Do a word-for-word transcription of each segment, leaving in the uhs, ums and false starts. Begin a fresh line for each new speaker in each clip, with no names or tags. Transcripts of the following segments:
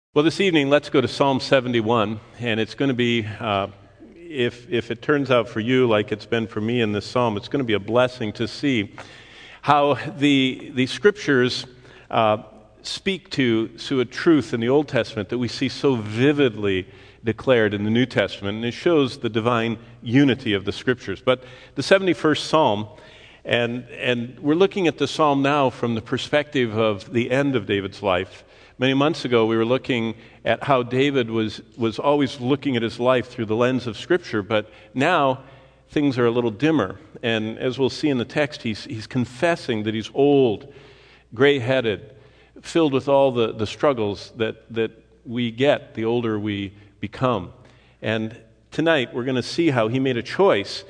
Well, this evening, let's go to Psalm seventy-one, and it's going to be, uh, if if it turns out for you like it's been for me in this psalm, it's going to be a blessing to see how the the scriptures uh, speak to, to a truth in the Old Testament that we see so vividly declared in the New Testament, and it shows the divine unity of the scriptures. But the seventy-first Psalm, and and we're looking at the psalm now from the perspective of the end of David's life. Many months ago, we were looking at how David was, was always looking at his life through the lens of Scripture, but now things are a little dimmer. And as we'll see in the text, he's, he's confessing that he's old, gray-headed, filled with all the, the struggles that, that we get the older we become. And tonight, we're going to see how he made a choice.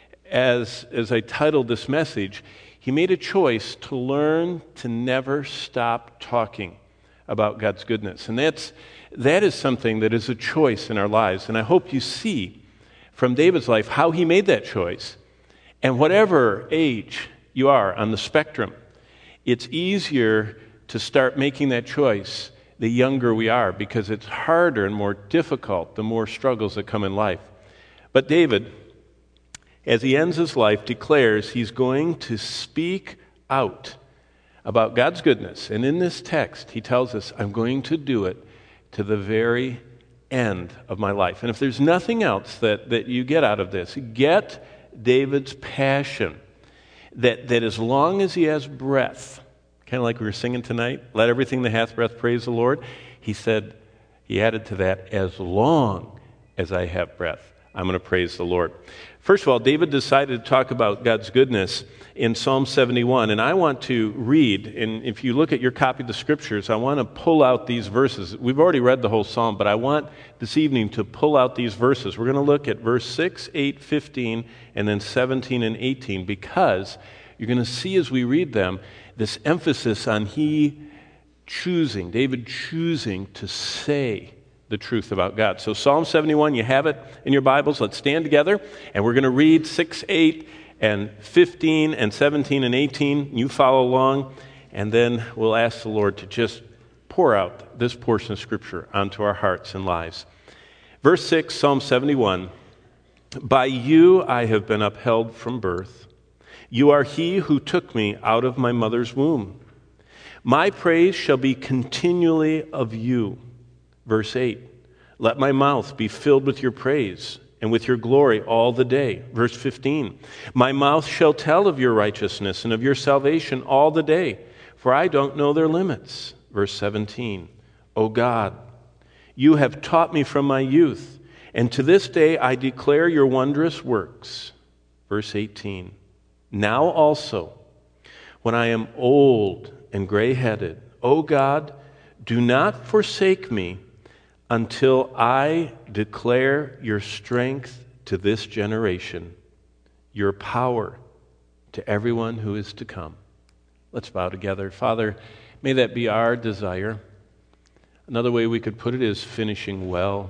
As, as I titled this message, he made a choice to learn to never stop talking about God's goodness. And that's that is something that is a choice in our lives. And I hope you see from David's life how he made that choice. And whatever age you are on the spectrum, it's easier to start making that choice the younger we are, because it's harder and more difficult the more struggles that come in life. But David, as he ends his life, declares he's going to speak out about God's goodness. And in this text, he tells us, I'm going to do it to the very end of my life. And if there's nothing else that, that you get out of this, get David's passion that, that as long as he has breath, kind of like we were singing tonight, let everything that hath breath praise the Lord. He said, he added to that, as long as I have breath, I'm going to praise the Lord. First of all, David decided to talk about God's goodness in Psalm seventy-one, and I want to read, and if you look at your copy of the Scriptures, I want to pull out these verses. We've already read the whole psalm, but I want this evening to pull out these verses. We're going to look at verse six, eight, fifteen, and then seventeen and eighteen, because you're going to see as we read them this emphasis on he choosing, David choosing to say the truth about God. So Psalm seventy-one, you have it in your Bibles. Let's stand together, and we're going to read six, eight, and fifteen, and seventeen, and eighteen. You follow along, and then we'll ask the Lord to just pour out this portion of Scripture onto our hearts and lives. Verse six, Psalm seventy-one, by you I have been upheld from birth. You are he who took me out of my mother's womb. My praise shall be continually of you. Verse eight, let my mouth be filled with your praise and with your glory all the day. Verse fifteen, my mouth shall tell of your righteousness and of your salvation all the day, for I don't know their limits. Verse seventeen, O God, you have taught me from my youth, and to this day I declare your wondrous works. Verse eighteen, now also, when I am old and gray-headed, O God, do not forsake me until I declare your strength to this generation, your power to everyone who is to come. Let's bow together. Father, may that be our desire. Another way we could put it is finishing well.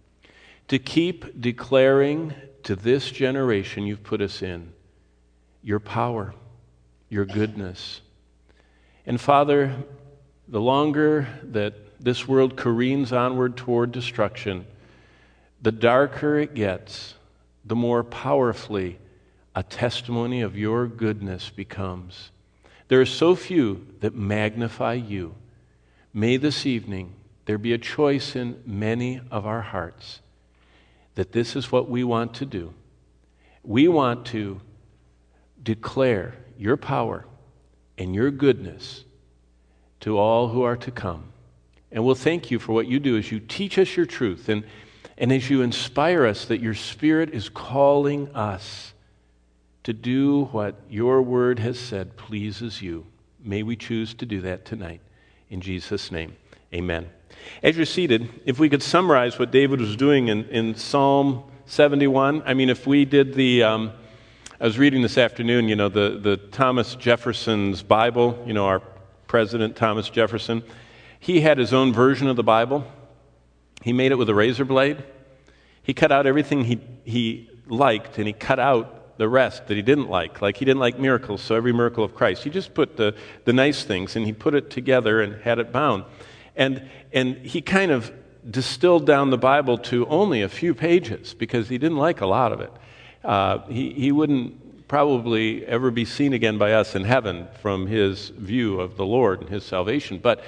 To keep declaring to this generation you've put us in your power, your goodness. And Father, the longer that this world careens onward toward destruction, the darker it gets, the more powerfully a testimony of your goodness becomes. There are so few that magnify you. May this evening there be a choice in many of our hearts that this is what we want to do. We want to declare your power and your goodness to all who are to come. And we'll thank you for what you do as you teach us your truth and, and as you inspire us that your Spirit is calling us to do what your word has said pleases you. May we choose to do that tonight. In Jesus' name, amen. As you're seated, if we could summarize what David was doing in, in Psalm seventy-one, I mean, if we did the, um, I was reading this afternoon, you know, the, the Thomas Jefferson's Bible, you know, our President Thomas Jefferson. He had his own version of the Bible. He made it with a razor blade. He cut out everything he he liked, and he cut out the rest that he didn't like. Like he didn't like miracles, so every miracle of Christ. He just put the, the nice things, and he put it together and had it bound. and and he kind of distilled down the Bible to only a few pages because he didn't like a lot of it. Uh, he, he wouldn't probably ever be seen again by us in heaven from his view of the Lord and his salvation. But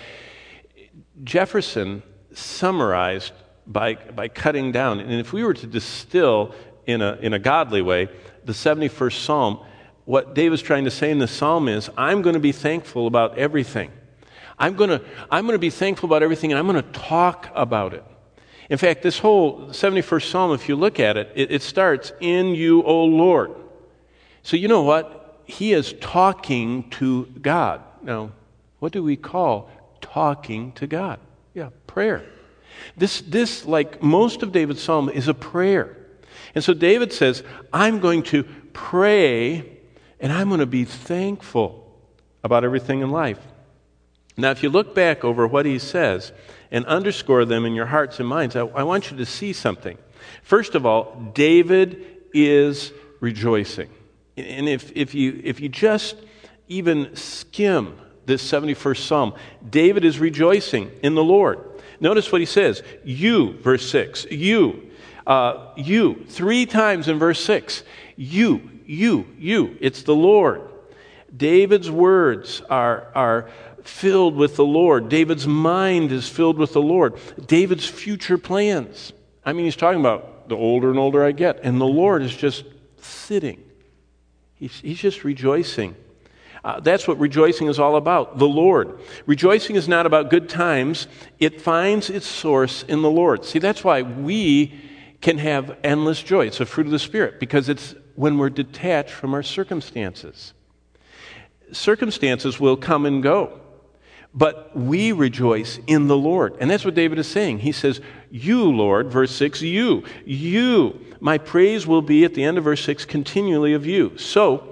Jefferson summarized by by cutting down, and if we were to distill in a in a godly way the seventy-first Psalm, what David's trying to say in the Psalm is, I'm going to be thankful about everything. I'm going to I'm going to be thankful about everything, and I'm going to talk about it. In fact, this whole seventy-first Psalm, if you look at it, it, it starts, in you, O Lord. So you know what? He is talking to God. Now, what do we call talking to God? Yeah, prayer. This, this, like most of David's Psalm, is a prayer. And so David says, I'm going to pray, and I'm going to be thankful about everything in life. Now, if you look back over what he says and underscore them in your hearts and minds, I, I want you to see something. First of all, David is rejoicing. And if, if you if you just even skim this seventy-first Psalm, David is rejoicing in the Lord. Notice what he says. You, verse six, you, uh, you, three times in verse six. You, you, you, it's the Lord. David's words are, are filled with the Lord. David's mind is filled with the Lord. David's future plans. I mean, he's talking about the older and older I get, and the Lord is just sitting. He's, he's just rejoicing. Uh, that's what rejoicing is all about, the Lord. Rejoicing is not about good times. It finds its source in the Lord. See, that's why we can have endless joy. It's a fruit of the Spirit, because it's when we're detached from our circumstances. Circumstances will come and go, but we rejoice in the Lord. And that's what David is saying. He says, you, Lord, verse six, you, you, my praise will be, at the end of verse six, continually of you. So,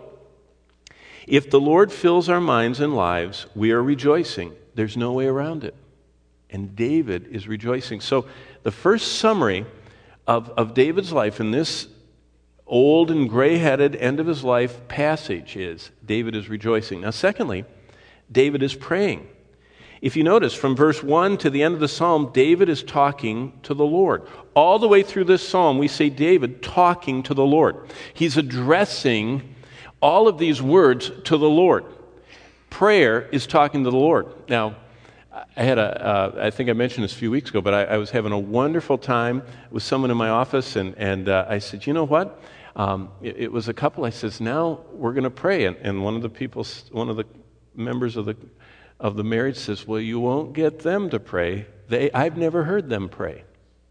if the Lord fills our minds and lives, we are rejoicing. There's no way around it. And David is rejoicing. So the first summary of, of David's life in this old and gray-headed end of his life passage is David is rejoicing. Now secondly, David is praying. If you notice, from verse one to the end of the psalm, David is talking to the Lord. All the way through this psalm, we see David talking to the Lord. He's addressing all of these words to the Lord. Prayer is talking to the Lord. Now, I had a, uh, I think I mentioned this a few weeks ago, but I, I was having a wonderful time with someone in my office, and, and uh, I said, you know what? Um, it, it was a couple. I says, now we're going to pray. And, and one of the people, one of the members of the of the marriage says, well, you won't get them to pray. They, I've never heard them pray.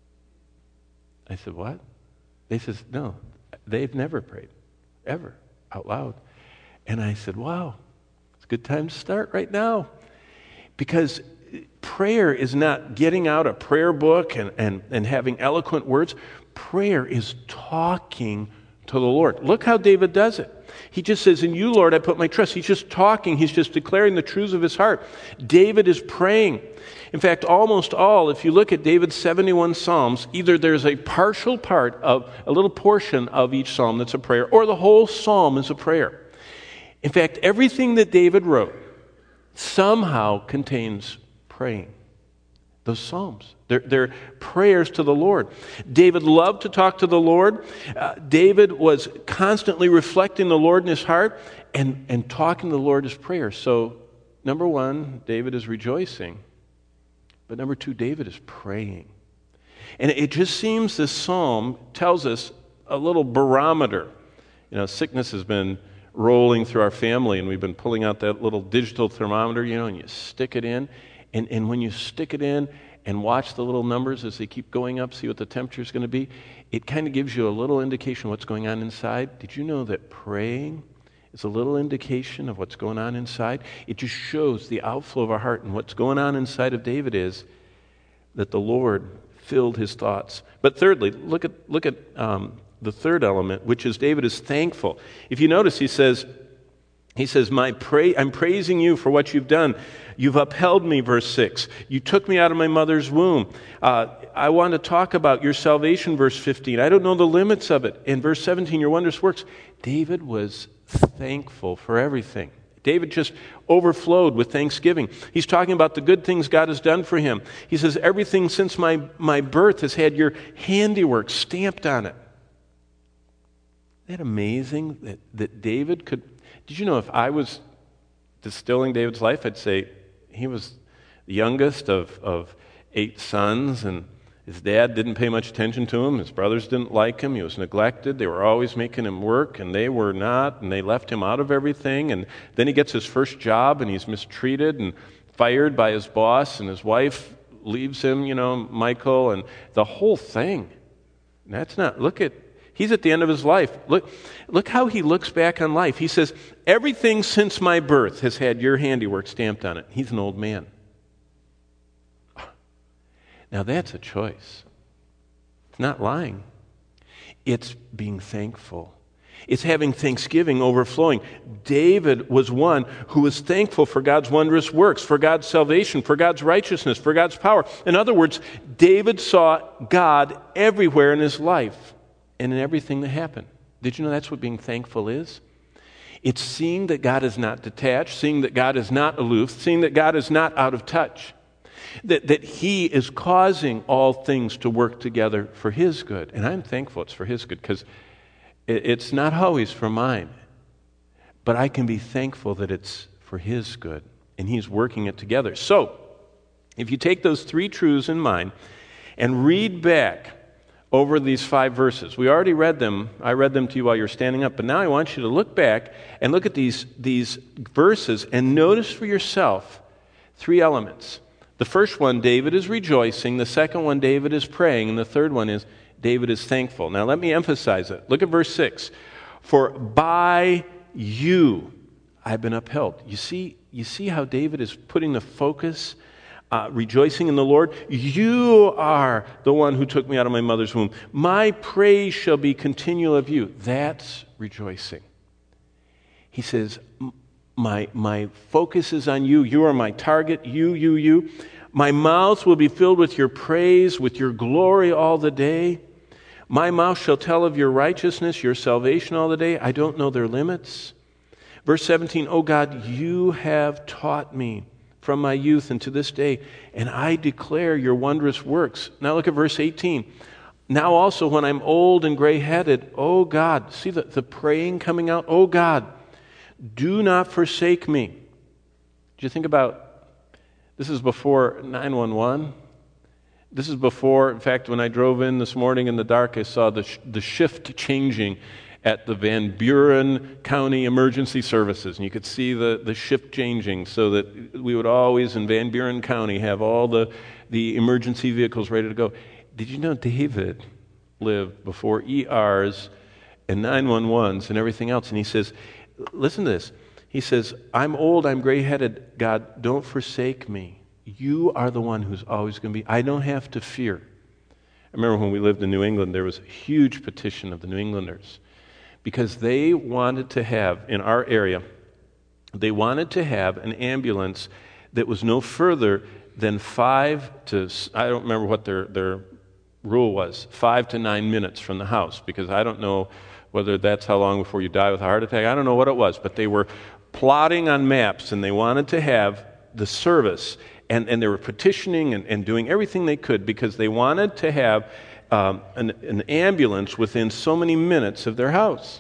I said, what? They says, no, they've never prayed, ever. Out loud. And I said, wow, it's a good time to start right now. Because prayer is not getting out a prayer book and, and, and having eloquent words. Prayer is talking to the Lord. Look how David does it. He just says, in you, Lord, I put my trust. He's just talking. He's just declaring the truths of his heart. David is praying. In fact, almost all, if you look at David's seventy-one Psalms, either there's a partial part of, a little portion of each Psalm that's a prayer, or the whole Psalm is a prayer. In fact, everything that David wrote somehow contains praying. Those Psalms. They're, they're prayers to the Lord. David loved to talk to the Lord. Uh, David was constantly reflecting the Lord in his heart, and, and talking to the Lord is prayer. So, number one, David is rejoicing. But number two, David is praying. And it just seems this psalm tells us a little barometer. You know, sickness has been rolling through our family, and we've been pulling out that little digital thermometer, you know, and you stick it in. And, and when you stick it in and watch the little numbers as they keep going up, see what the temperature is going to be, it kind of gives you a little indication of what's going on inside. Did you know that praying is a little indication of what's going on inside? It just shows the outflow of our heart. And what's going on inside of David is that the Lord filled his thoughts. But thirdly, look at look at um, the third element, which is David is thankful. If you notice, he says, he says, "My pray, I'm praising you for what you've done. You've upheld me," verse six. "You took me out of my mother's womb." Uh, I want to talk about your salvation, verse fifteen. I don't know the limits of it. In verse seventeen, your wondrous works. David was thankful for everything. David just overflowed with thanksgiving. He's talking about the good things God has done for him. He says, everything since my, my birth has had your handiwork stamped on it. Isn't that amazing that, that David could... Did you know if I was distilling David's life, I'd say he was the youngest of, of eight sons, and his dad didn't pay much attention to him. His brothers didn't like him. He was neglected. They were always making him work, and they were not, and they left him out of everything. And then he gets his first job, and he's mistreated and fired by his boss, and his wife leaves him, you know, Michal, and the whole thing. And that's not, look at, he's at the end of his life. Look, look how he looks back on life. He says, everything since my birth has had your handiwork stamped on it. He's an old man. Now that's a choice. It's not lying. It's being thankful. It's having thanksgiving overflowing. David was one who was thankful for God's wondrous works, for God's salvation, for God's righteousness, for God's power. In other words, David saw God everywhere in his life and in everything that happened. Did you know that's what being thankful is? It's seeing that God is not detached, seeing that God is not aloof, seeing that God is not out of touch. That, that He is causing all things to work together for His good. And I'm thankful it's for His good, because it, it's not always for mine. But I can be thankful that it's for His good, and He's working it together. So, if you take those three truths in mind and read back over these five verses, we already read them. I read them to you while you're standing up, but now I want you to look back and look at these, these verses and notice for yourself three elements. The first one, David is rejoicing. The second one, David is praying. And the third one is, David is thankful. Now let me emphasize it. Look at verse six. For by you I've been upheld. You see, you see how David is putting the focus, uh, rejoicing in the Lord? You are the one who took me out of my mother's womb. My praise shall be continual of you. That's rejoicing. He says, My, my focus is on you. You are my target. You, you, you. My mouth will be filled with your praise, with your glory all the day. My mouth shall tell of your righteousness, your salvation all the day. I don't know their limits. Verse seventeen, O God, you have taught me from my youth and to this day, and I declare your wondrous works. Now look at verse eighteen. Now also when I'm old and gray-headed, O God, see the, the praying coming out, O God, do not forsake me. Did you think about, this is before nine one one. This is before, in fact, when I drove in this morning in the dark, I saw the, sh- the shift changing at the Van Buren County Emergency Services. And you could see the, the shift changing so that we would always, in Van Buren County, have all the, the emergency vehicles ready to go. Did you know David lived before E Rs and nine one ones and everything else? And he says, listen to this. He says, I'm old, I'm gray-headed. God, don't forsake me. You are the one who's always going to be. I don't have to fear. I remember when we lived in New England, there was a huge petition of the New Englanders because they wanted to have, in our area, they wanted to have an ambulance that was no further than five to, I don't remember what their, their rule was, five to nine minutes from the house, because I don't know whether that's how long before you die with a heart attack. I don't know what it was, but they were plotting on maps, and they wanted to have the service, and, and they were petitioning and, and doing everything they could because they wanted to have um, an, an ambulance within so many minutes of their house.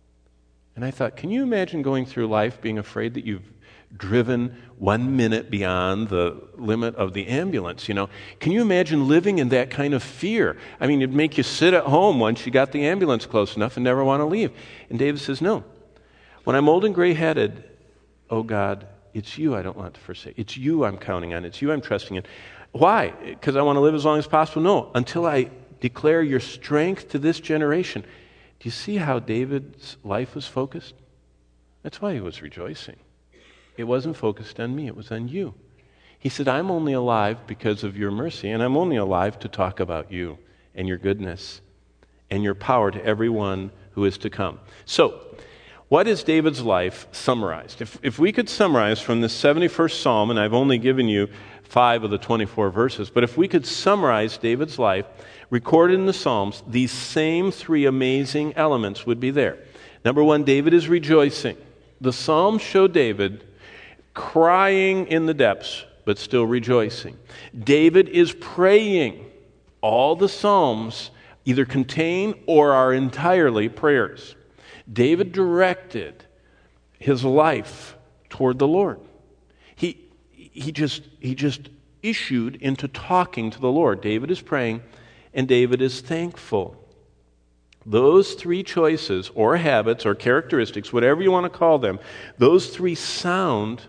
And I thought, can you imagine going through life being afraid that you've driven one minute beyond the limit of the ambulance, you know? Can you imagine living in that kind of fear? I mean, it'd make you sit at home once you got the ambulance close enough and never want to leave. And David says, no. When I'm old and gray-headed, oh God, it's you I don't want to forsake. It's you I'm counting on. It's you I'm trusting in. Why? Because I want to live as long as possible? No, until I declare your strength to this generation. Do you see how David's life was focused? That's why he was rejoicing. It wasn't focused on me, it was on you. He said, I'm only alive because of your mercy, and I'm only alive to talk about you and your goodness and your power to everyone who is to come. So, what is David's life summarized? If, if we could summarize from the seventy-first Psalm, and I've only given you five of the twenty-four verses, but if we could summarize David's life recorded in the Psalms, these same three amazing elements would be there. Number one, David is rejoicing. The Psalms show David crying in the depths, but still rejoicing. David is praying. All the Psalms either contain or are entirely prayers. David directed his life toward the Lord. He, he, just, he just issued into talking to the Lord. David is praying, and David is thankful. Those three choices, or habits, or characteristics, whatever you want to call them, those three sound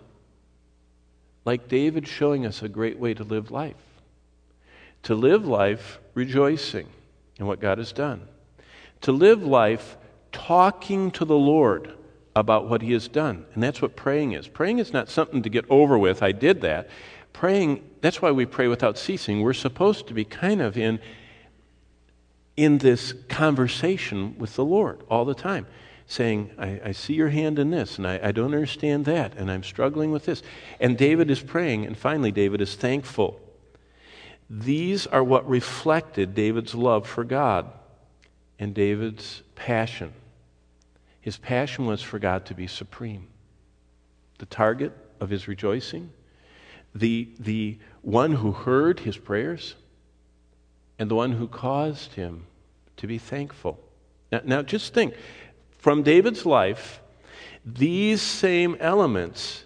like David showing us a great way to live life. To live life rejoicing in what God has done. To live life talking to the Lord about what He has done. And that's what praying is. Praying is not something to get over with. I did that. Praying, that's why we pray without ceasing. We're supposed to be kind of in, in this conversation with the Lord all the time, saying, I, I see your hand in this, and I, I don't understand that, and I'm struggling with this. And David is praying, and finally David is thankful. These are what reflected David's love for God and David's passion. His passion was for God to be supreme. The target of his rejoicing, the, the one who heard his prayers, and the one who caused him to be thankful. Now, now just think, from David's life, these same elements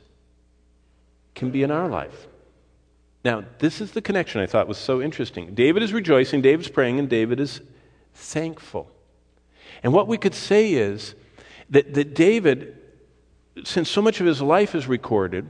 can be in our life. Now, this is the connection I thought was so interesting. David is rejoicing, David's praying, and David is thankful. And what we could say is that, that David, since so much of his life is recorded,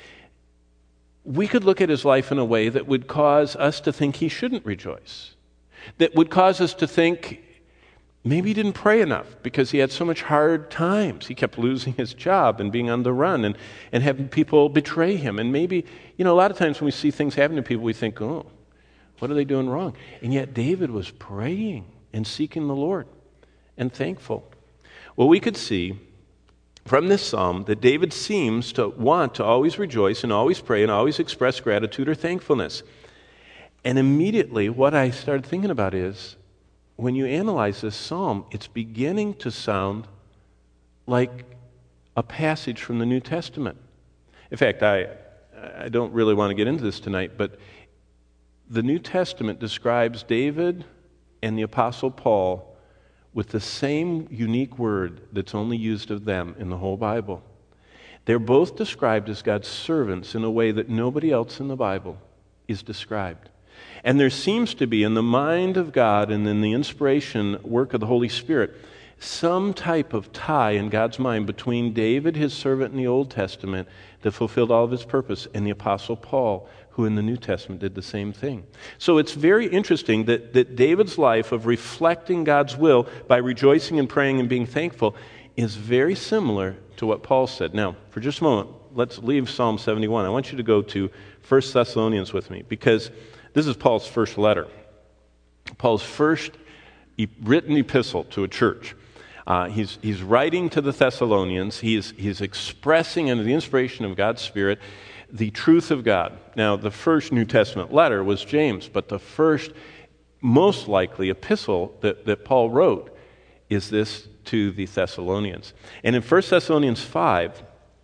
we could look at his life in a way that would cause us to think he shouldn't rejoice. That would cause us to think maybe he didn't pray enough because he had so much hard times. He kept losing his job and being on the run and, and having people betray him. And maybe, you know, a lot of times when we see things happen to people, we think, oh, what are they doing wrong? And yet David was praying and seeking the Lord and thankful. Well, we could see from this psalm that David seems to want to always rejoice and always pray and always express gratitude or thankfulness. And immediately what I started thinking about is, when you analyze this psalm, it's beginning to sound like a passage from the New Testament. In fact, I, I don't really want to get into this tonight, but the New Testament describes David and the Apostle Paul with the same unique word that's only used of them in the whole Bible. They're both described as God's servants in a way that nobody else in the Bible is described. And there seems to be, in the mind of God and in the inspiration work of the Holy Spirit, some type of tie in God's mind between David, his servant in the Old Testament, that fulfilled all of his purpose, and the Apostle Paul, who in the New Testament did the same thing. So it's very interesting that, that David's life of reflecting God's will by rejoicing and praying and being thankful is very similar to what Paul said. Now, for just a moment, let's leave Psalm seventy-one. I want you to go to First Thessalonians with me, because this is Paul's first letter. Paul's first e- written epistle to a church. Uh, he's, he's writing to the Thessalonians. He's, he's expressing under the inspiration of God's Spirit the truth of God. Now, the first New Testament letter was James, but the first, most likely, epistle that, that Paul wrote is this to the Thessalonians. And in First Thessalonians five,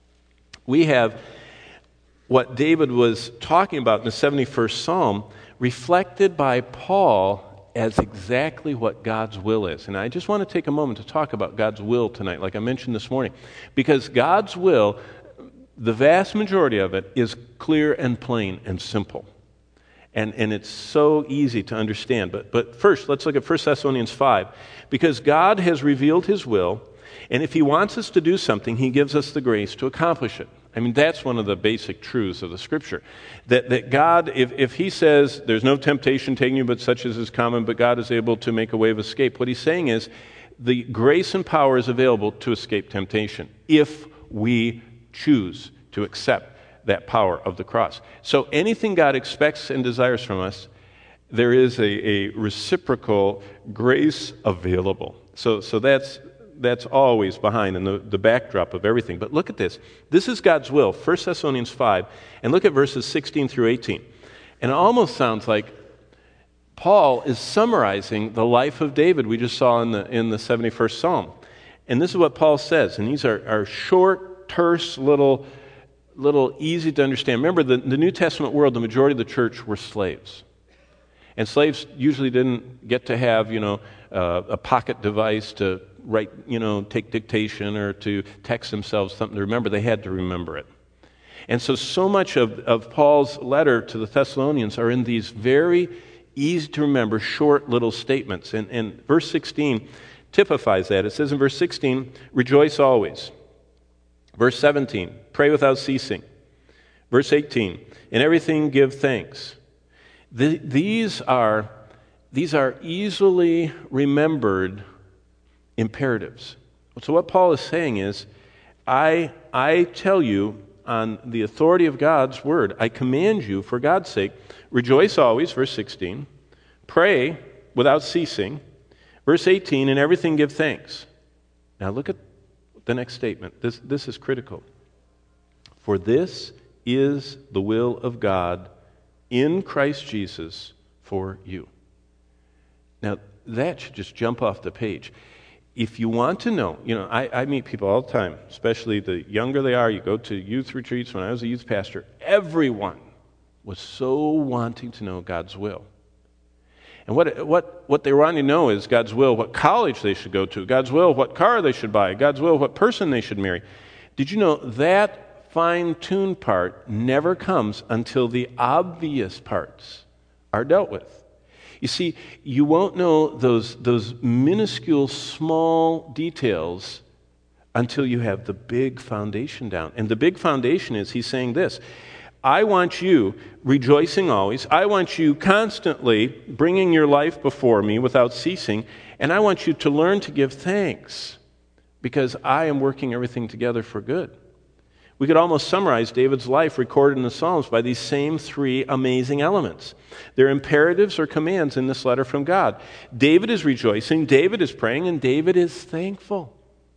we have what David was talking about in the seventy-first Psalm, reflected by Paul as exactly what God's will is. And I just want to take a moment to talk about God's will tonight, like I mentioned this morning. Because God's will, the vast majority of it, is clear and plain and simple. And, and it's so easy to understand. But, but first, let's look at First Thessalonians five. Because God has revealed His will, and if He wants us to do something, He gives us the grace to accomplish it. I mean, that's one of the basic truths of the Scripture. That, that God, if, if He says, there's no temptation taking you but such as is common, but God is able to make a way of escape, what He's saying is, the grace and power is available to escape temptation, if we choose to accept that power of the cross. So anything God expects and desires from us, there is a, a reciprocal grace available. So, so that's... That's always behind in the, the backdrop of everything. But look at this. This is God's will, First Thessalonians five, and look at verses sixteen through eighteen. And it almost sounds like Paul is summarizing the life of David we just saw in the, in the seventy-first Psalm. And this is what Paul says, and these are, are short, terse, little, little easy to understand. Remember, the, the New Testament world, the majority of the church were slaves. And slaves usually didn't get to have, you know, uh, a pocket device to write, you know, take dictation or to text themselves something to remember. They had to remember it. And so, so much of, of Paul's letter to the Thessalonians are in these very easy to remember, short little statements. And, and verse sixteen typifies that. It says in verse sixteen, rejoice always. Verse seventeen, pray without ceasing. Verse eighteen, in everything give thanks. The, these are, these are easily remembered imperatives. So what Paul is saying is, I, I tell you on the authority of God's word, I command you for God's sake, rejoice always, verse sixteen, pray without ceasing. Verse eighteen, in everything give thanks. Now look at the next statement. This, this is critical. For this is the will of God in Christ Jesus for you. Now, that should just jump off the page. If you want to know, you know, I, I meet people all the time, especially the younger they are. You go to youth retreats. When I was a youth pastor, everyone was so wanting to know God's will. And what, what, what they want to know is God's will, what college they should go to, God's will, what car they should buy, God's will, what person they should marry. Did you know that fine-tuned part never comes until the obvious parts are dealt with? You see, you won't know those, those minuscule, small details until you have the big foundation down. And the big foundation is, he's saying this, I want you rejoicing always. I want you constantly bringing your life before me without ceasing. And I want you to learn to give thanks because I am working everything together for good. We could almost summarize David's life recorded in the Psalms by these same three amazing elements. They're imperatives or commands in this letter from God. David is rejoicing, David is praying, and David is thankful.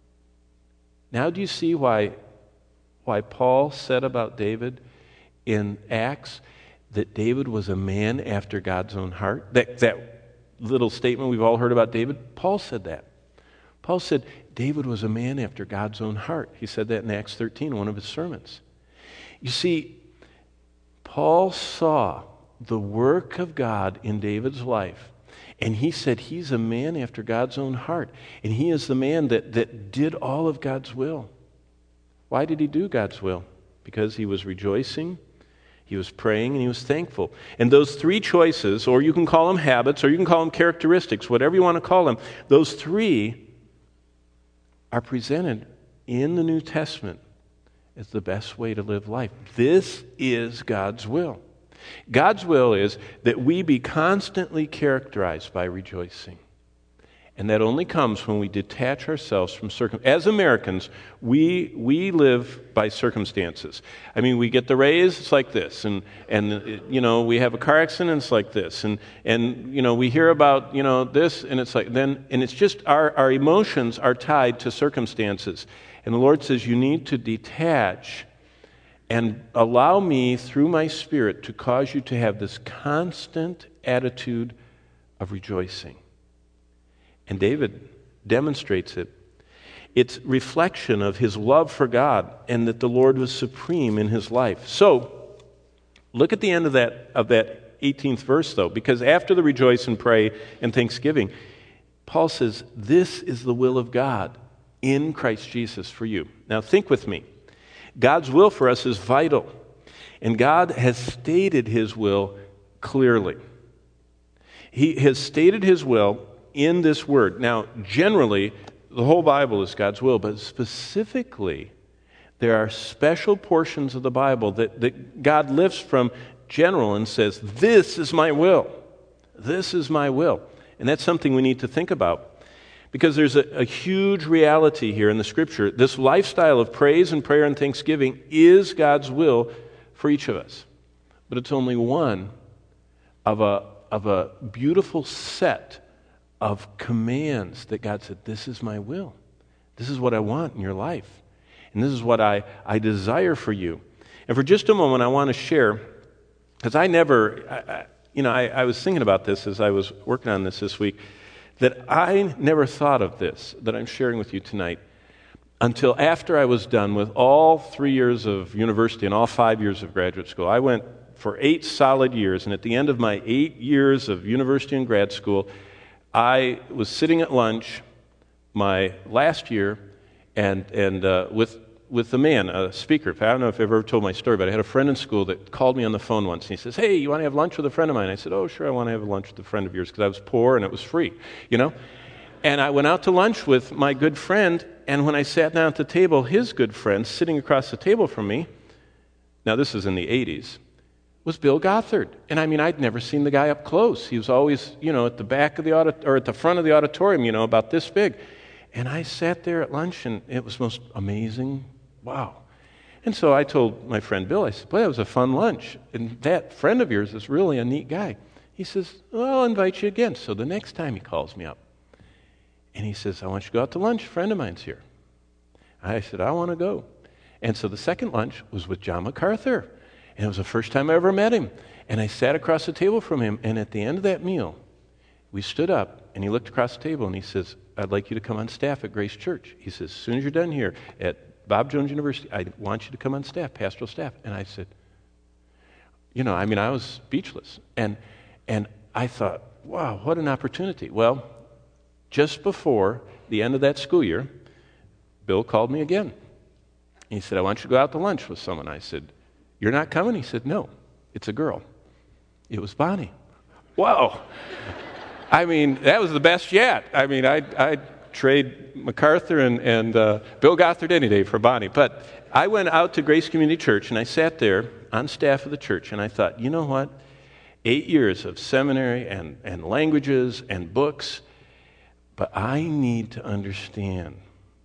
Now do you see why, why Paul said about David in Acts that David was a man after God's own heart? That, that little statement we've all heard about David, Paul said that. Paul said David was a man after God's own heart. He said that in Acts thirteen, one of his sermons. You see, Paul saw the work of God in David's life, and he said he's a man after God's own heart, and he is the man that, that did all of God's will. Why did he do God's will? Because he was rejoicing, he was praying, and he was thankful. And those three choices, or you can call them habits, or you can call them characteristics, whatever you want to call them, those three are presented in the New Testament as the best way to live life. This is God's will. God's will is that we be constantly characterized by rejoicing. And that only comes when we detach ourselves from circumstances. As Americans, we we live by circumstances. I mean, we get the raise, it's like this. And, and you know, we have a car accident, it's like this. And, and you know, we hear about, you know, this, and it's like, then, and it's just our, our emotions are tied to circumstances. And the Lord says, you need to detach and allow me, through my Spirit, to cause you to have this constant attitude of rejoicing. And David demonstrates it. It's reflection of his love for God and that the Lord was supreme in his life. So, look at the end of that of that eighteenth verse, though, because after the rejoice and pray and thanksgiving, Paul says, this is the will of God in Christ Jesus for you. Now, think with me. God's will for us is vital, and God has stated his will clearly. He has stated his will in this word. Now, generally, the whole Bible is God's will, but specifically, there are special portions of the Bible that, that God lifts from general and says, this is my will. This is my will. And that's something we need to think about. Because there's a, a huge reality here in the Scripture. This lifestyle of praise and prayer and thanksgiving is God's will for each of us. But it's only one of a, of a beautiful set of commands that God said, this is my will. This is what I want in your life. And this is what I, I desire for you. And for just a moment, I want to share, because I never, I, I, you know, I, I was thinking about this as I was working on this this week, that I never thought of this, that I'm sharing with you tonight, until after I was done with all three years of university and all five years of graduate school. I went for eight solid years, and at the end of my eight years of university and grad school, I was sitting at lunch my last year and and uh, with with a man, a speaker. I don't know if I've ever told my story, but I had a friend in school that called me on the phone once, and he says, "Hey, you want to have lunch with a friend of mine?" I said, "Oh, sure, I want to have lunch with a friend of yours," because I was poor and it was free, you know? And I went out to lunch with my good friend, and when I sat down at the table, his good friend, sitting across the table from me, now this is in the eighties, was Bill Gothard. And I mean, I'd never seen the guy up close. He was always, you know, at the back of the audit or at the front of the auditorium, you know, about this big. And I sat there at lunch, and it was most amazing. Wow. And so I told my friend Bill, I said, boy, that was a fun lunch. And that friend of yours is really a neat guy. He says, well, I'll invite you again. So the next time he calls me up, and he says, I want you to go out to lunch. A friend of mine's here. I said, I want to go. And so the second lunch was with John MacArthur. And it was the first time I ever met him. And I sat across the table from him, and at the end of that meal, we stood up, and he looked across the table, and he says, I'd like you to come on staff at Grace Church. He says, as soon as you're done here at Bob Jones University, I want you to come on staff, pastoral staff. And I said, you know, I mean, I was speechless. And and I thought, wow, what an opportunity. Well, just before the end of that school year, Bill called me again. He said, I want you to go out to lunch with someone. I said, you're not coming? He said, no, it's a girl. It was Bonnie. Wow. I mean, that was the best yet. I mean, I'd, I'd trade MacArthur and, and uh, Bill Gothard any day for Bonnie. But I went out to Grace Community Church, and I sat there on staff of the church, and I thought, you know what? Eight years of seminary and, and languages and books, but I need to understand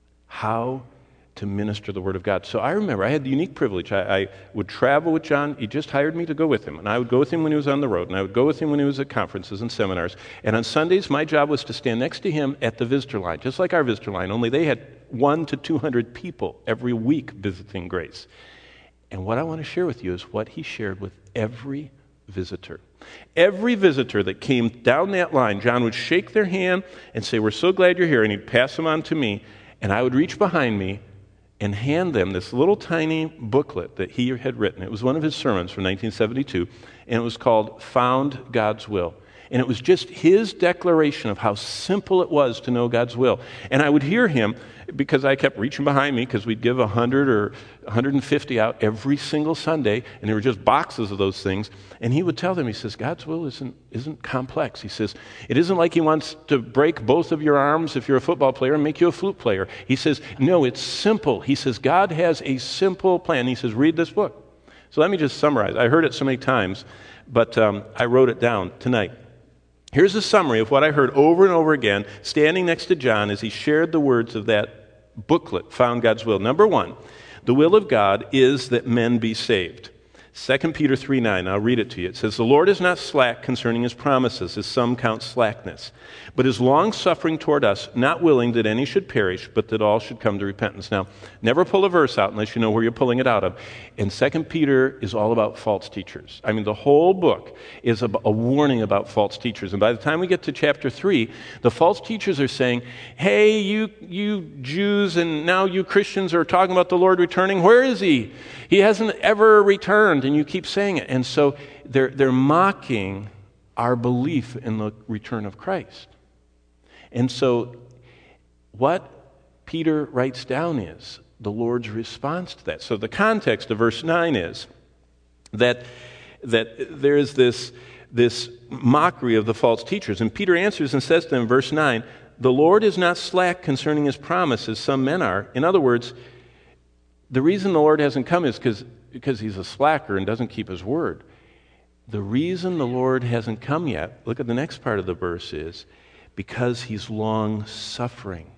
how to minister the Word of God. So I remember I had the unique privilege. I, I would travel with John. He just hired me to go with him. And I would go with him when he was on the road. And I would go with him when he was at conferences and seminars. And on Sundays, my job was to stand next to him at the visitor line, just like our visitor line, only they had one to two hundred people every week visiting Grace. And what I want to share with you is what he shared with every visitor. Every visitor that came down that line, John would shake their hand and say, we're so glad you're here. And he'd pass them on to me. And I would reach behind me and hand them this little tiny booklet that he had written. It was one of his sermons from nineteen seventy-two, and it was called Found God's Will. And it was just his declaration of how simple it was to know God's will. And I would hear him, because I kept reaching behind me, because we'd give one hundred or one hundred fifty out every single Sunday, and there were just boxes of those things. And he would tell them, he says, God's will isn't, isn't complex. He says, it isn't like he wants to break both of your arms if you're a football player and make you a flute player. He says, no, it's simple. He says, God has a simple plan. He says, read this book. So let me just summarize. I heard it so many times, but um, I wrote it down tonight. Here's a summary of what I heard over and over again, standing next to John as he shared the words of that booklet, Found God's Will. Number one, the will of God is that men be saved. Second Peter three nine, I'll read it to you. It says, the Lord is not slack concerning his promises, as some count slackness, but is long-suffering toward us, not willing that any should perish, but that all should come to repentance. Now, never pull a verse out unless you know where you're pulling it out of. And Second Peter is all about false teachers. I mean, the whole book is a, a warning about false teachers. And by the time we get to chapter three, the false teachers are saying, hey, you, you Jews and now you Christians are talking about the Lord returning. Where is he? He hasn't ever returned. And you keep saying it. And so they're, they're mocking our belief in the return of Christ. And so what Peter writes down is the Lord's response to that. So the context of verse nine is that, that there is this, this mockery of the false teachers. And Peter answers and says to them in verse nine, the Lord is not slack concerning his promise, as some men are. In other words, the reason the Lord hasn't come is because because he's a slacker and doesn't keep his word. The reason the Lord hasn't come yet, look at the next part of the verse, is because he's long-suffering.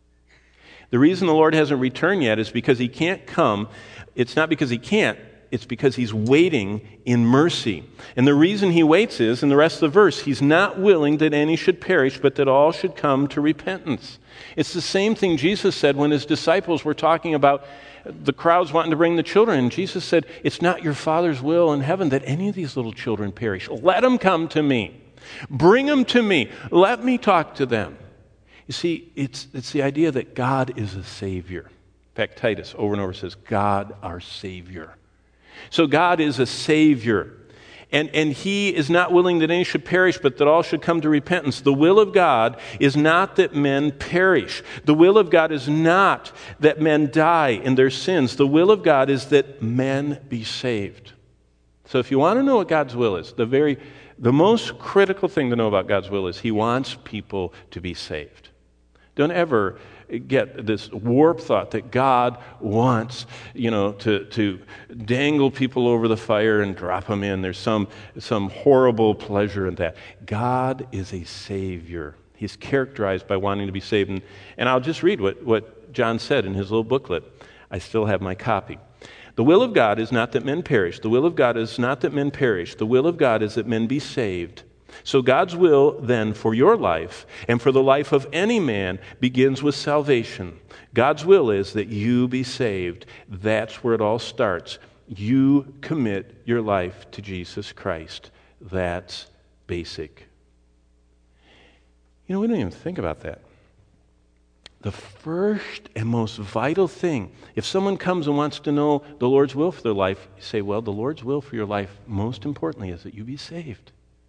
The reason the Lord hasn't returned yet is because he can't come. It's not because he can't. It's because he's waiting in mercy. And the reason he waits is, in the rest of the verse, he's not willing that any should perish, but that all should come to repentance. It's the same thing Jesus said when his disciples were talking about the crowds wanting to bring the children. And Jesus said, it's not your Father's will in heaven that any of these little children perish. Let them come to me. Bring them to me. Let me talk to them. You see, it's, it's the idea that God is a Savior. In fact, Titus over and over says, God our Savior. So God is a Savior. And, and He is not willing that any should perish, but that all should come to repentance. The will of God is not that men perish. The will of God is not that men die in their sins. The will of God is that men be saved. So if you want to know what God's will is, the very, the most critical thing to know about God's will is He wants people to be saved. Don't ever get this warped thought that God wants, you know, to, to dangle people over the fire and drop them in. There's some, some horrible pleasure in that. God is a Savior. He's characterized by wanting to be saved. And, and I'll just read what, what John said in his little booklet. I still have my copy. The will of God is not that men perish. The will of God is not that men perish. The will of God is that men be saved. So God's will then for your life and for the life of any man begins with salvation. God's will is that you be saved. That's where it all starts. You commit your life to Jesus Christ. That's basic. You know, we don't even think about that. The first and most vital thing, if someone comes and wants to know the Lord's will for their life, you say, well, the Lord's will for your life, most importantly, is that you be saved.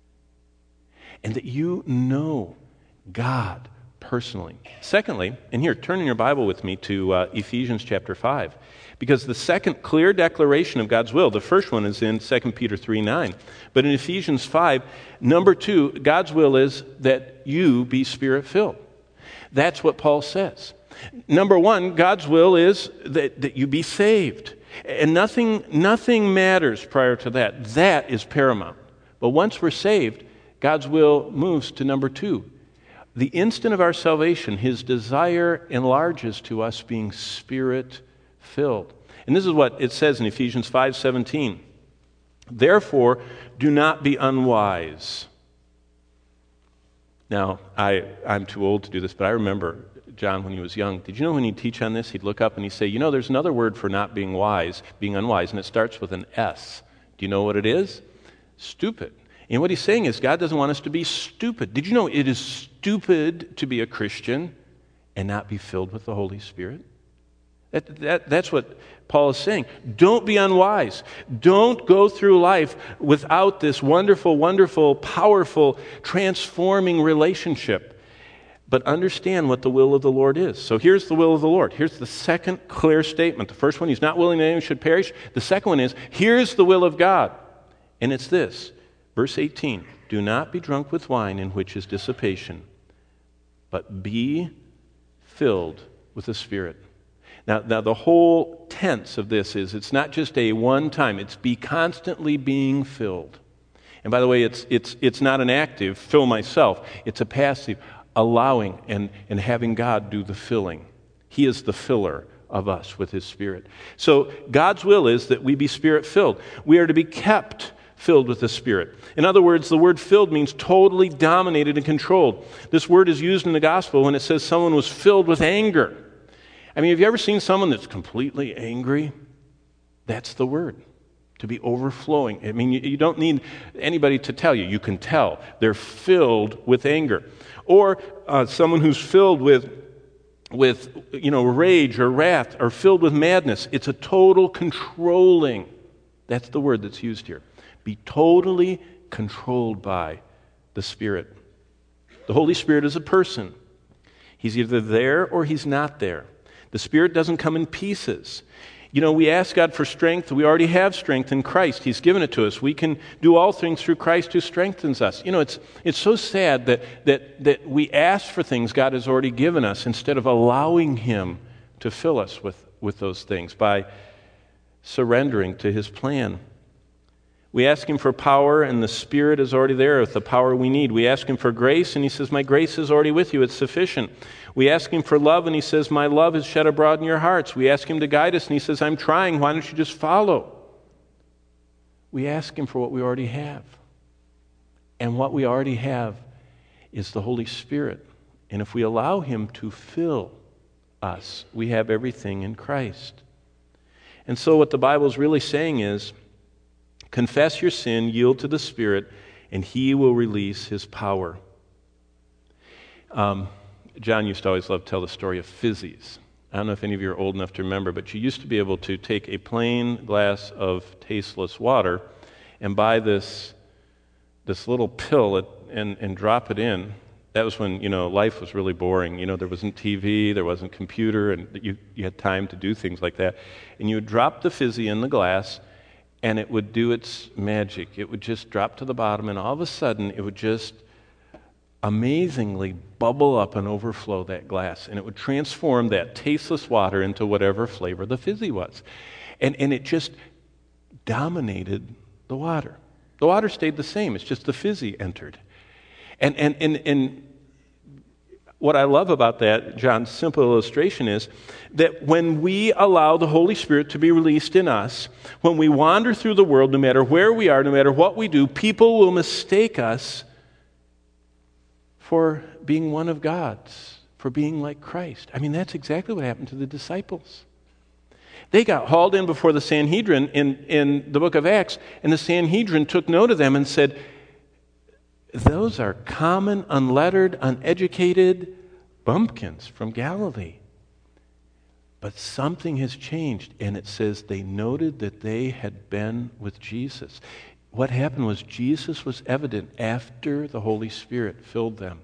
And that you know God personally. Secondly, and here, turn in your Bible with me to uh, Ephesians chapter five. Because the second clear declaration of God's will, the first one is in Second Peter three nine. But in Ephesians five, number two, God's will is that you be Spirit-filled. That's what Paul says. Number one, God's will is that, that you be saved. And nothing, nothing matters prior to that. That is paramount. But once we're saved, God's will moves to number two. The instant of our salvation, His desire enlarges to us being Spirit-filled. And this is what it says in Ephesians five seventeen. Therefore, do not be unwise. Now, I, I'm too old to do this, but I remember John when he was young. Did you know when he'd teach on this, he'd look up and he'd say, you know, there's another word for not being wise, being unwise, and it starts with an S. Do you know what it is? Stupid. And what he's saying is God doesn't want us to be stupid. Did you know it is stupid to be a Christian and not be filled with the Holy Spirit? That, that, that's what Paul is saying. Don't be unwise. Don't go through life without this wonderful, wonderful, powerful, transforming relationship. But understand what the will of the Lord is. So here's the will of the Lord. Here's the second clear statement. The first one, He's not willing that anyone should perish. The second one is, here's the will of God. And it's this. Verse eighteen, do not be drunk with wine in which is dissipation, but be filled with the Spirit. Now, now the whole tense of this is it's not just a one time, it's be constantly being filled. And by the way, it's it's it's not an active, fill myself, it's a passive, allowing and, and having God do the filling. He is the filler of us with His Spirit. So God's will is that we be Spirit-filled. We are to be kept filled with the Spirit. In other words, the word filled means totally dominated and controlled. This word is used in the gospel when it says someone was filled with anger. I mean, have you ever seen someone that's completely angry? That's the word, to be overflowing. I mean, you, you don't need anybody to tell you. You can tell. They're filled with anger. Or uh, someone who's filled with, with, you know, rage or wrath or filled with madness. It's a total controlling. That's the word that's used here. Be totally controlled by the Spirit. The Holy Spirit is a person. He's either there or He's not there. The Spirit doesn't come in pieces. You know, we ask God for strength. We already have strength in Christ. He's given it to us. We can do all things through Christ who strengthens us. You know, it's it's so sad that that that we ask for things God has already given us instead of allowing Him to fill us with, with those things by surrendering to His plan. We ask Him for power, and the Spirit is already there with the power we need. We ask Him for grace, and He says, my grace is already with you. It's sufficient. We ask Him for love, and He says, my love is shed abroad in your hearts. We ask Him to guide us, and He says, I'm trying. Why don't you just follow? We ask Him for what we already have. And what we already have is the Holy Spirit. And if we allow Him to fill us, we have everything in Christ. And so what the Bible is really saying is, confess your sin, yield to the Spirit, and He will release His power. Um, John used to always love to tell the story of fizzies. I don't know if any of you are old enough to remember, but you used to be able to take a plain glass of tasteless water and buy this this little pill and, and drop it in. That was when, you know, life was really boring. You know, there wasn't T V, there wasn't computer, and you, you had time to do things like that. And you would drop the fizzy in the glass, and it would do its magic. It would just drop to the bottom, and all of a sudden, it would just amazingly bubble up and overflow that glass. And it would transform that tasteless water into whatever flavor the fizzy was. And, and it just dominated the water. The water stayed the same. It's just the fizzy entered. And, and, and, and what I love about that, John's simple illustration, is that when we allow the Holy Spirit to be released in us, when we wander through the world, no matter where we are, no matter what we do, people will mistake us for being one of God's, for being like Christ. I mean, that's exactly what happened to the disciples. They got hauled in before the Sanhedrin in, in the book of Acts, and the Sanhedrin took note of them and said, those are common, unlettered, uneducated bumpkins from Galilee. But something has changed, and it says they noted that they had been with Jesus. What happened was Jesus was evident after the Holy Spirit filled them.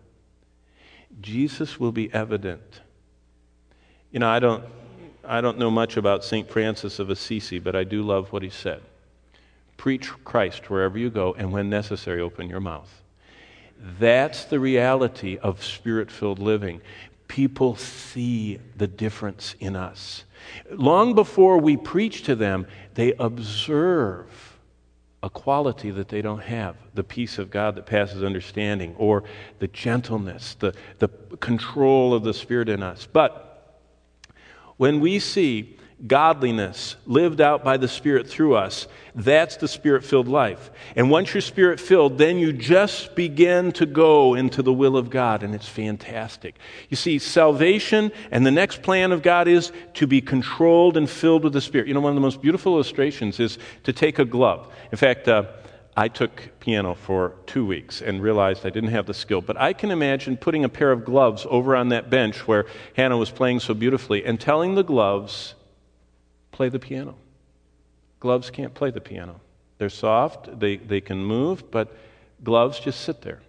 Jesus will be evident. You know, I don't I don't know much about Saint Francis of Assisi, but I do love what he said. Preach Christ wherever you go, and when necessary, open your mouth. That's the reality of Spirit-filled living. People see the difference in us. Long before we preach to them, they observe a quality that they don't have, the peace of God that passes understanding, or the gentleness, the, the control of the Spirit in us. But when we see godliness lived out by the Spirit through us, that's the Spirit-filled life. And once you're Spirit-filled, then you just begin to go into the will of God, and it's fantastic. You see, salvation and the next plan of God is to be controlled and filled with the Spirit. You know, one of the most beautiful illustrations is to take a glove. In fact, uh, I took piano for two weeks and realized I didn't have the skill. But I can imagine putting a pair of gloves over on that bench where Hannah was playing so beautifully and telling the gloves, play the piano. Gloves can't play the piano. They're soft, they, they can move, but gloves just sit there.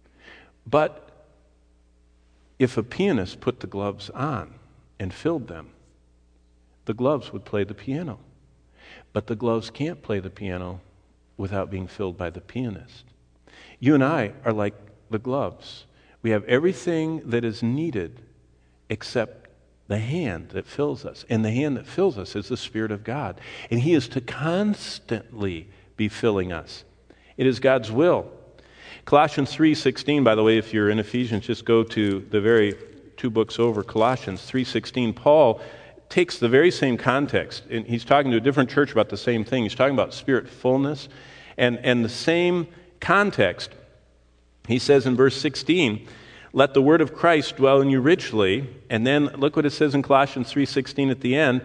But if a pianist put the gloves on and filled them, the gloves would play the piano. But the gloves can't play the piano without being filled by the pianist. You and I are like the gloves. We have everything that is needed except the hand that fills us. And the hand that fills us is the Spirit of God. And He is to constantly be filling us. It is God's will. Colossians three sixteen, by the way, if you're in Ephesians, just go to the very two books over, Colossians three sixteen. Paul takes the very same context, and he's talking to a different church about the same thing. He's talking about Spirit fullness, and, and the same context. He says in verse sixteen, let the word of Christ dwell in you richly. And then look what it says in Colossians three sixteen at the end.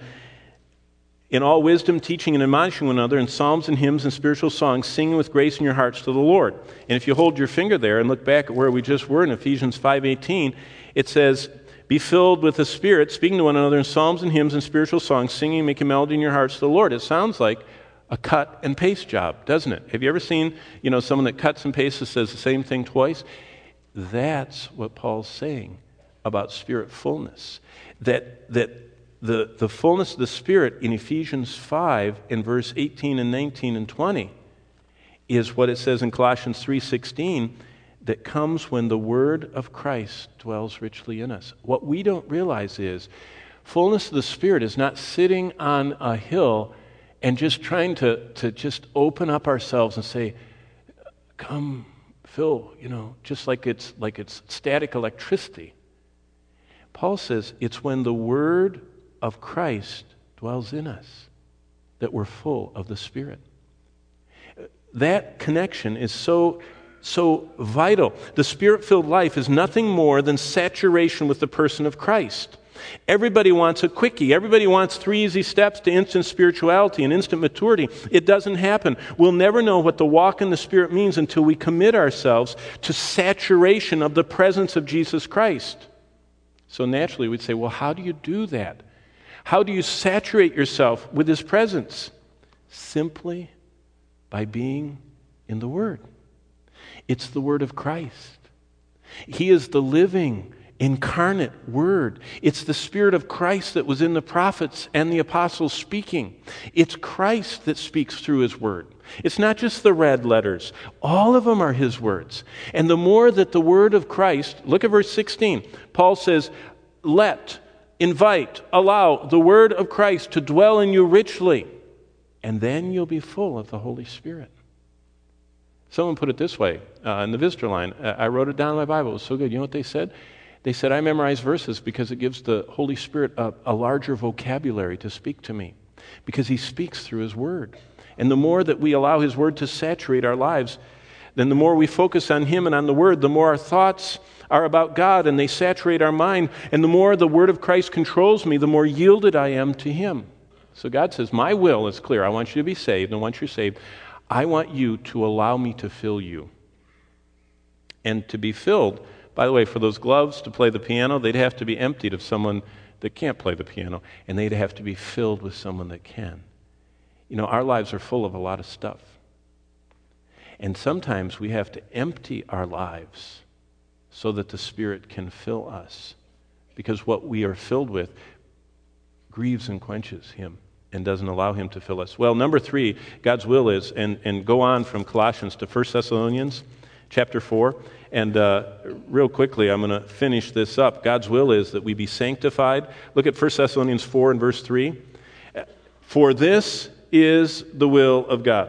In all wisdom, teaching and admonishing one another in psalms and hymns and spiritual songs, singing with grace in your hearts to the Lord. And if you hold your finger there and look back at where we just were in Ephesians five eighteen, it says, be filled with the Spirit, speaking to one another in psalms and hymns and spiritual songs, singing, making melody in your hearts to the Lord. It sounds like a cut and paste job, doesn't it? Have you ever seen, you know, someone that cuts and pastes and says the same thing twice? That's what Paul's saying about Spirit fullness. That that the, the fullness of the Spirit in Ephesians five in verse eighteen and nineteen and twenty is what it says in Colossians three sixteen that comes when the word of Christ dwells richly in us. What we don't realize is fullness of the Spirit is not sitting on a hill and just trying to, to just open up ourselves and say, come, Phil, you know, just like it's like it's static electricity. Paul says it's when the word of Christ dwells in us that we're full of the Spirit. That connection is so so vital. The Spirit-filled life is nothing more than saturation with the person of Christ. Everybody wants a quickie. Everybody wants three easy steps to instant spirituality and instant maturity. It doesn't happen. We'll never know what the walk in the Spirit means until we commit ourselves to saturation of the presence of Jesus Christ. So naturally we'd say, well, how do you do that? How do you saturate yourself with His presence? Simply by being in the Word. It's the Word of Christ. He is the living, incarnate Word. It's the Spirit of Christ that was in the prophets and the apostles speaking. It's Christ that speaks through His Word. It's not just the red letters. All of them are His words. And the more that the Word of Christ, look at verse sixteen. Paul says, let, invite, allow the Word of Christ to dwell in you richly, and then you'll be full of the Holy Spirit. Someone put it this way uh, in the visitor line. I wrote it down in my Bible. It was so good. You know what they said? They said, I memorize verses because it gives the Holy Spirit a, a larger vocabulary to speak to me, because He speaks through His Word. And the more that we allow His Word to saturate our lives, then the more we focus on Him and on the Word, the more our thoughts are about God and they saturate our mind. And the more the Word of Christ controls me, the more yielded I am to Him. So God says, my will is clear. I want you to be saved. And once you're saved, I want you to allow me to fill you. And to be filled, by the way, for those gloves to play the piano, they'd have to be emptied of someone that can't play the piano, and they'd have to be filled with someone that can. You know, our lives are full of a lot of stuff. And sometimes we have to empty our lives so that the Spirit can fill us. Because what we are filled with grieves and quenches Him and doesn't allow Him to fill us. Well, number three, God's will is, and, and go on from Colossians to First Thessalonians chapter four. And uh, real quickly, I'm going to finish this up. God's will is that we be sanctified. Look at First Thessalonians four and verse three. For this is the will of God.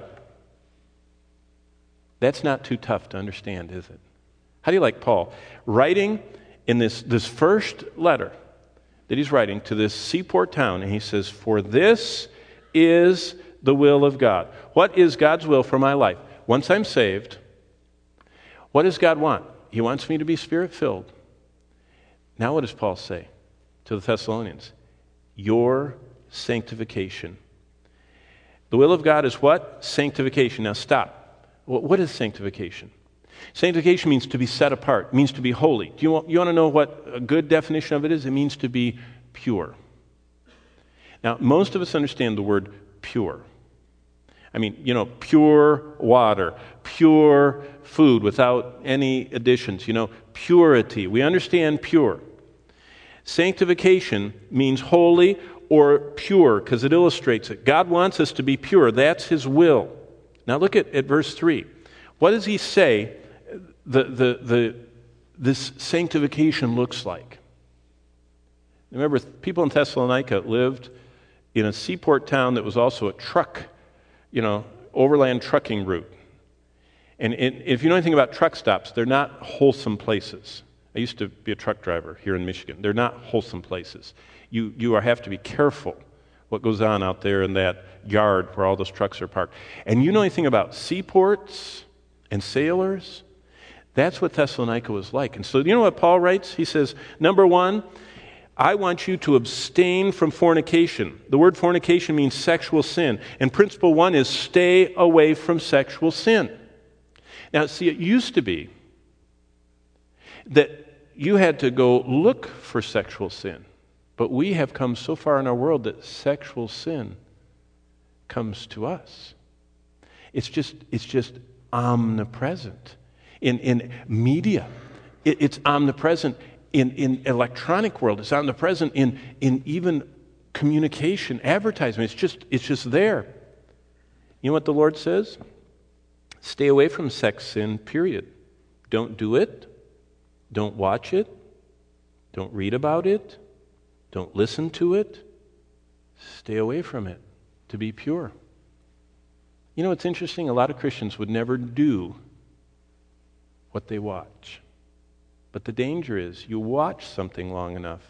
That's not too tough to understand, is it? How do you like Paul? Writing in this, this first letter that he's writing to this seaport town, and he says, for this is the will of God. What is God's will for my life? Once I'm saved, what does God want? He wants me to be Spirit-filled. Now what does Paul say to the Thessalonians? Your sanctification. The will of God is what? Sanctification. Now stop. What is sanctification? Sanctification means to be set apart. It means to be holy. Do you want, you want to know what a good definition of it is? It means to be pure. Now, most of us understand the word pure. I mean, you know, pure water, pure food without any additions, you know, purity. We understand pure. Sanctification means holy or pure because it illustrates it. God wants us to be pure. That's His will. Now look at, at verse three. What does He say the, the, the, this sanctification looks like? Remember, people in Thessalonica lived in a seaport town that was also a truck, you know, overland trucking route. And it, if you know anything about truck stops, they're not wholesome places. I used to be a truck driver here in Michigan. They're not wholesome places. You, you are, have to be careful what goes on out there in that yard where all those trucks are parked. And you know anything about seaports and sailors? That's what Thessalonica was like. And so you know what Paul writes? He says, number one, I want you to abstain from fornication. The word fornication means sexual sin. And principle one is stay away from sexual sin. Now, see, it used to be that you had to go look for sexual sin. But we have come so far in our world that sexual sin comes to us. It's just, it's just omnipresent. In, in media, it, it's omnipresent. In, in electronic world, it's omnipresent. In, in even communication, advertisement, it's just, it's just there. You know what the Lord says? Stay away from sex sin, period. Don't do it. Don't watch it. Don't read about it. Don't listen to it. Stay away from it to be pure. You know, it's interesting. A lot of Christians would never do what they watch. But the danger is you watch something long enough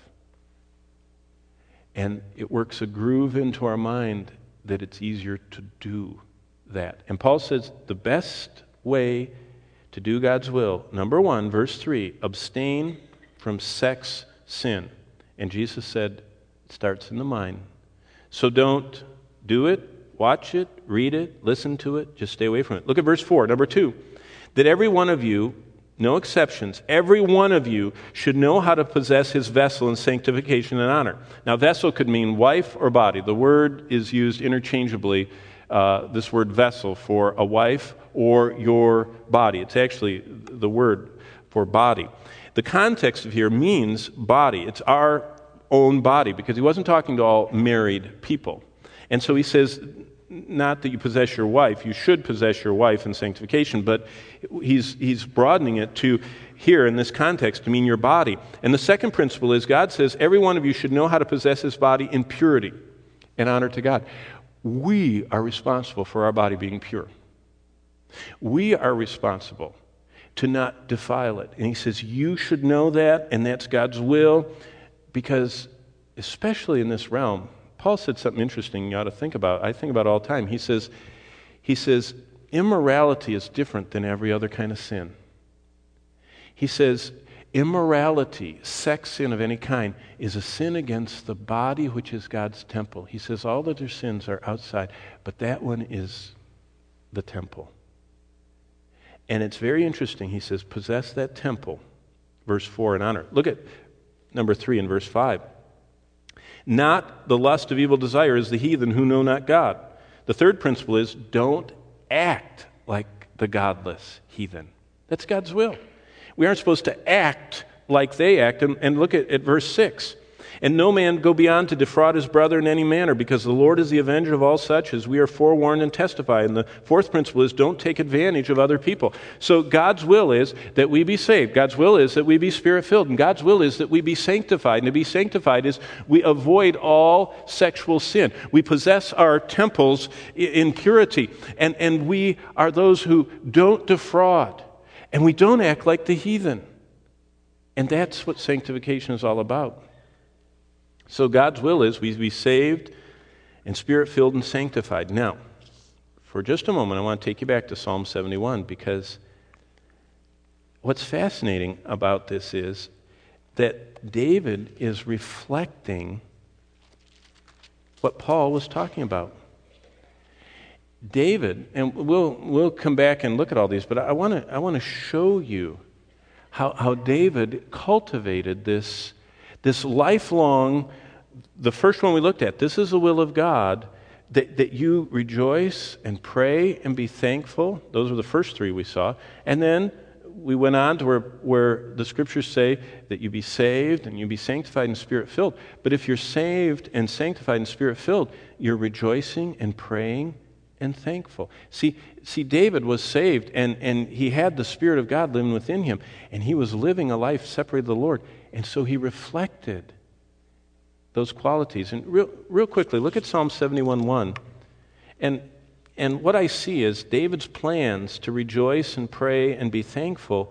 and it works a groove into our mind that it's easier to do that. And Paul says the best way to do God's will, number one, verse three, abstain from sex sin. And Jesus said, it starts in the mind. So don't do it, watch it, read it, listen to it, just stay away from it. Look at verse four, number two. That every one of you no exceptions, every one of you should know how to possess his vessel in sanctification and honor. Now, vessel could mean wife or body. The word is used interchangeably, uh, this word vessel, for a wife or your body. It's actually the word for body. The context of here means body. It's our own body, because he wasn't talking to all married people. And so he says, not that you possess your wife, you should possess your wife in sanctification, but he's he's broadening it to here in this context to mean your body. And the second principle is God says every one of you should know how to possess his body in purity and honor to God. We are responsible for our body being pure. We are responsible to not defile it. And he says you should know that, and that's God's will, because especially in this realm, Paul said something interesting you ought to think about. I think about it all the time. He says, he says, immorality is different than every other kind of sin. He says, immorality, sex sin of any kind, is a sin against the body, which is God's temple. He says all other sins are outside, but that one is the temple. And it's very interesting. He says, possess that temple, verse four, in honor. Look at number three in verse five. Not the lust of evil desire is the heathen who know not God. The third principle is don't act like the godless heathen. That's God's will. We aren't supposed to act like they act. And, and look at, at verse six. And no man go beyond to defraud his brother in any manner, because the Lord is the avenger of all such, as we are forewarned and testify. And the fourth principle is don't take advantage of other people. So God's will is that we be saved. God's will is that we be Spirit-filled. And God's will is that we be sanctified. And to be sanctified is we avoid all sexual sin. We possess our temples in purity. And, and we are those who don't defraud. And we don't act like the heathen. And that's what sanctification is all about. So God's will is we be saved and Spirit-filled and sanctified. Now, for just a moment, I want to take you back to Psalm seventy-one, because what's fascinating about this is that David is reflecting what Paul was talking about. David, and we'll we'll come back and look at all these, but I want to I want to show you how how David cultivated this this lifelong. The first one we looked at, this is the will of God, that, that you rejoice and pray and be thankful. Those were the first three we saw. And then we went on to where, where the scriptures say that you be saved and you be sanctified and Spirit-filled. But if you're saved and sanctified and Spirit-filled, you're rejoicing and praying and thankful. See, see, David was saved, and, and he had the Spirit of God living within him, and he was living a life separated from the Lord. And so he reflected those qualities. And real, real quickly, look at Psalm seventy-one one. And, and what I see is David's plans to rejoice and pray and be thankful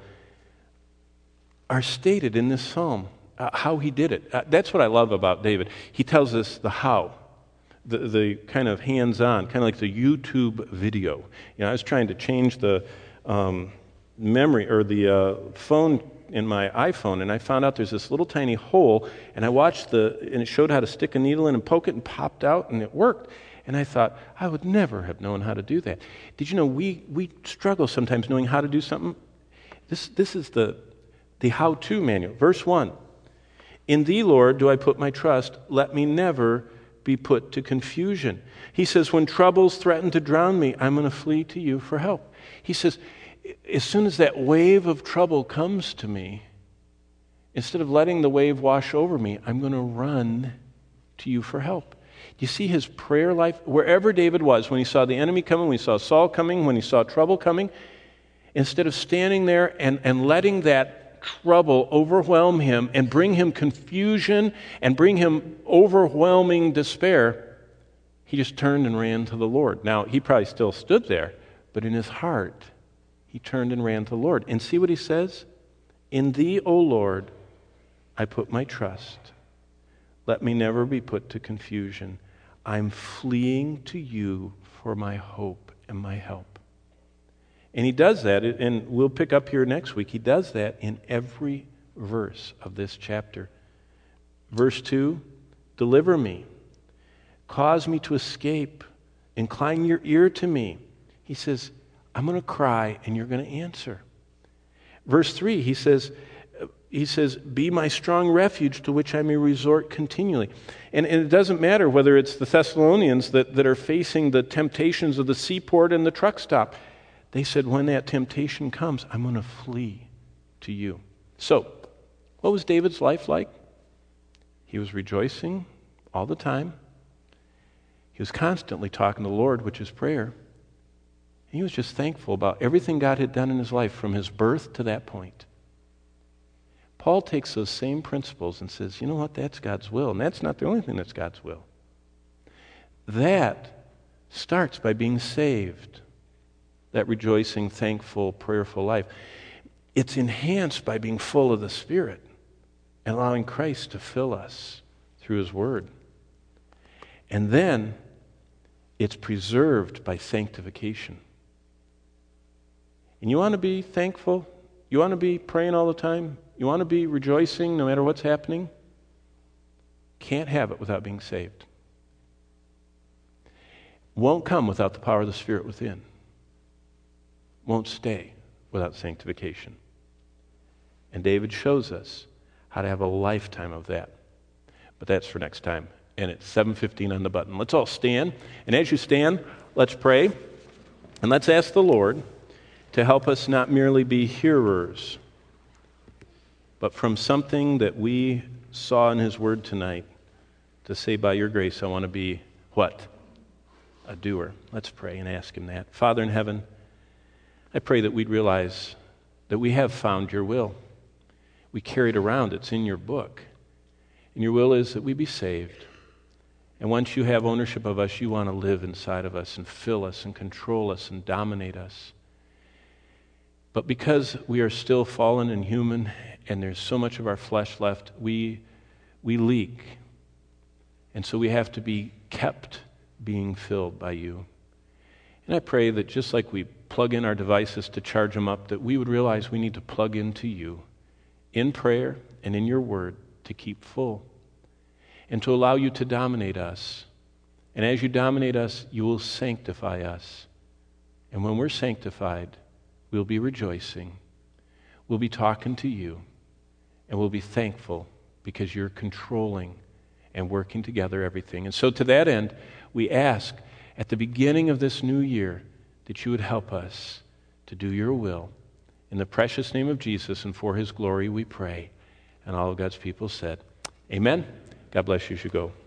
are stated in this psalm, uh, how he did it. Uh, that's what I love about David. He tells us the how, the, the kind of hands-on, kind of like the YouTube video. You know, I was trying to change the um, memory or the uh, phone in my iPhone, and I found out there's this little tiny hole, and I watched the, and it showed how to stick a needle in and poke it, and popped out, and it worked. And I thought, I would never have known how to do that. Did you know we we struggle sometimes knowing how to do something? This this is the the how-to manual. Verse one, in thee, Lord, do I put my trust. Let me never be put to confusion. He says, when troubles threaten to drown me, I'm going to flee to you for help. He says, as soon as that wave of trouble comes to me, instead of letting the wave wash over me, I'm going to run to you for help. Do you see his prayer life? Wherever David was, when he saw the enemy coming, when he saw Saul coming, when he saw trouble coming, instead of standing there and, and letting that trouble overwhelm him and bring him confusion and bring him overwhelming despair, he just turned and ran to the Lord. Now, he probably still stood there, but in his heart, he turned and ran to the Lord. And see what he says? In thee, O Lord, I put my trust. Let me never be put to confusion. I'm fleeing to you for my hope and my help. And he does that, and we'll pick up here next week. He does that in every verse of this chapter. Verse two, deliver me. Cause me to escape. Incline your ear to me. He says, I'm going to cry and you're going to answer. Verse three, he says, he says, be my strong refuge to which I may resort continually. And, and it doesn't matter whether it's the Thessalonians that, that are facing the temptations of the seaport and the truck stop. They said, when that temptation comes, I'm going to flee to you. So, what was David's life like? He was rejoicing all the time. He was constantly talking to the Lord, which is prayer. He was just thankful about everything God had done in his life from his birth to that point. Paul takes those same principles and says, you know what, that's God's will. And that's not the only thing that's God's will. That starts by being saved. That rejoicing, thankful, prayerful life. It's enhanced by being full of the Spirit and allowing Christ to fill us through his word. And then it's preserved by sanctification. And you want to be thankful? You want to be praying all the time? You want to be rejoicing no matter what's happening? Can't have it without being saved. Won't come without the power of the Spirit within. Won't stay without sanctification. And David shows us how to have a lifetime of that. But that's for next time. And it's seven fifteen on the button. Let's all stand. And as you stand, let's pray. And let's ask the Lord to help us not merely be hearers, but from something that we saw in his word tonight, to say, by your grace, I want to be what? A doer. Let's pray and ask him that. Father in heaven, I pray that we'd realize that we have found your will. We carry it around. It's in your book. And your will is that we be saved. And once you have ownership of us, you want to live inside of us and fill us and control us and dominate us. But because we are still fallen and human and there's so much of our flesh left, we, we leak. And so we have to be kept being filled by you. And I pray that just like we plug in our devices to charge them up, that we would realize we need to plug into you in prayer and in your word to keep full and to allow you to dominate us. And as you dominate us, you will sanctify us. And when we're sanctified, we'll be rejoicing. We'll be talking to you. And we'll be thankful because you're controlling and working together everything. And so to that end, we ask at the beginning of this new year that you would help us to do your will. In the precious name of Jesus and for his glory we pray. And all of God's people said, amen. God bless you as you go.